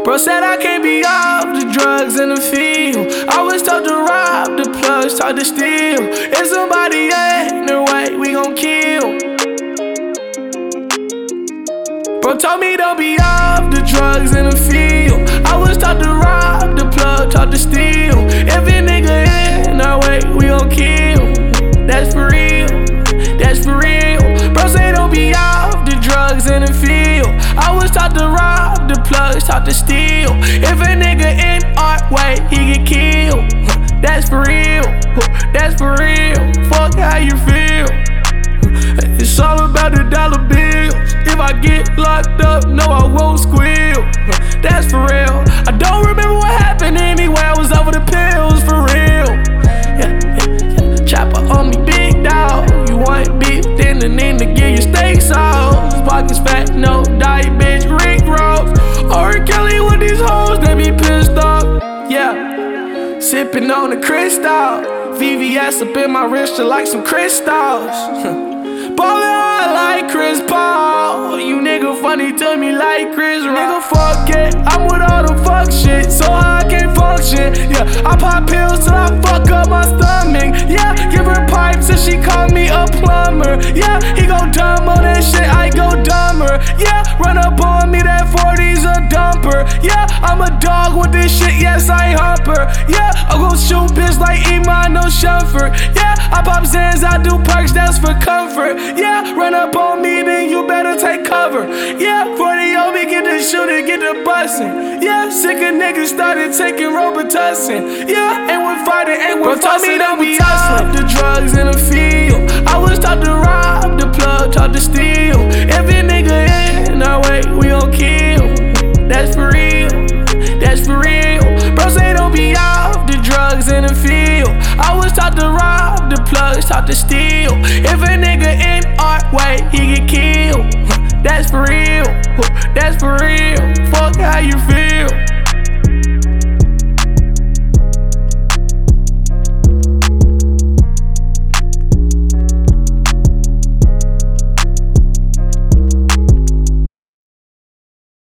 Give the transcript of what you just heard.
Bro said I can't be off the drugs in the field. I was told to rob the plugs, taught to steal. If somebody in the way, we gon' kill. Bro told me don't be off the drugs in the field. I was taught to rob the plug, taught to steal. If a nigga in our way, we gon' kill. That's for real, that's for real. Bro say don't be off the drugs in the field. I was taught to rob the plugs, taught to steal. If a nigga in our way, he get killed. That's for real, that's for real. Fuck how you feel. It's all about the dollar bills. If I get locked up, no I won't squeal. That's for real. I don't remember what happened anyway. I was over the pills for real. Yeah. Chopper on me, big dog. You want beef, then the need to get your steak sauce. Pockets fat, no diet, bitch, Rick Ross. Or Kelly with these hoes, they be pissed off. Yeah. Sipping on the crystal. VVS up in my wrist just like some crystals. Ballin' hard like Chris Paul. You nigga funny to me like Chris Rock. Nigga fuck it, I'm with all the fuck shit, so I can't function. Yeah, I pop pills till I fuck up my stomach. Yeah, give her pipes and she call me a plumber. Yeah, he go dumb on that shit, I go dumber. Yeah, run up on me, that 40's a dumper. Yeah, I'm a dog with this shit, yes I hump her. Yeah, I go shoot bitch like Iman, no shumfer. Yeah, I pop Zans, I do perks, that's for comfort. Yeah, run up on me, then you better take cover. Yeah, 40 on me, get the shooting, get the bussin'. Yeah, sick of niggas started taking Robitussin. Yeah, and we're fighting, and we're told me don't be off the drugs in the field. I was taught to rob the plug, taught to steal. If a nigga in our way, we gon' kill. That's for real, that's for real. Bro say don't be off the drugs in the field. I was taught to rob the plugs, taught to steal. If a nigga in our way, he get killed. That's for real, that's for real. Fuck how you feel.